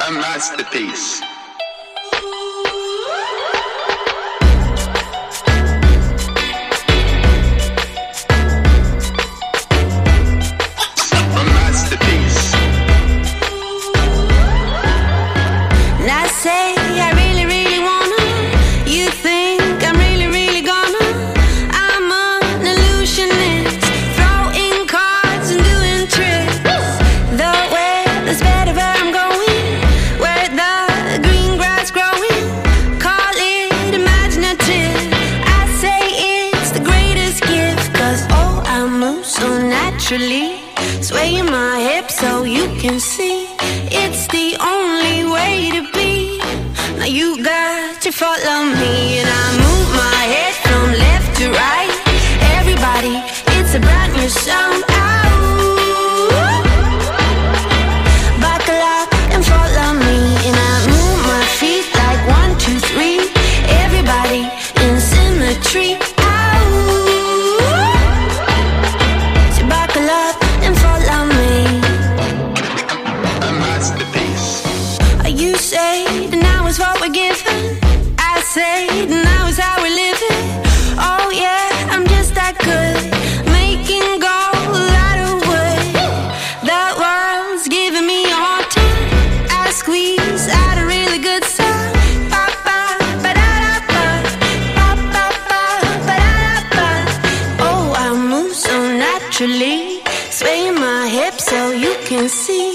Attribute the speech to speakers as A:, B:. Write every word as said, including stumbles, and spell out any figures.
A: a masterpiece. A masterpiece.
B: And I say I really, really wanna. You think I'm really, really gonna. I'm an illusionist, throwing cards and doing tricks. The weather's better where I'm going, where the green grass growing. Call it imaginative. I say it's the greatest gift, 'cause oh, I move so naturally, swaying my hips so you can see. It's the only way to be. Now you got to follow me, and I move my head from left to right. Everybody, it's a brand new sound. Ow. Buckle up and follow me, and I move my feet like one, two, three. Everybody in symmetry. Ow. So buckle up and follow me.
A: A masterpiece.
B: You say that now is what we're given. I say that now is how we live it. Oh yeah, I'm just that good, making gold out of wood. The world's giving me a hard time. I squeeze out a really good sound. Ba ba ba da da ba, ba ba ba ba da da ba. Oh, I move so naturally, swaying my hips so you can see.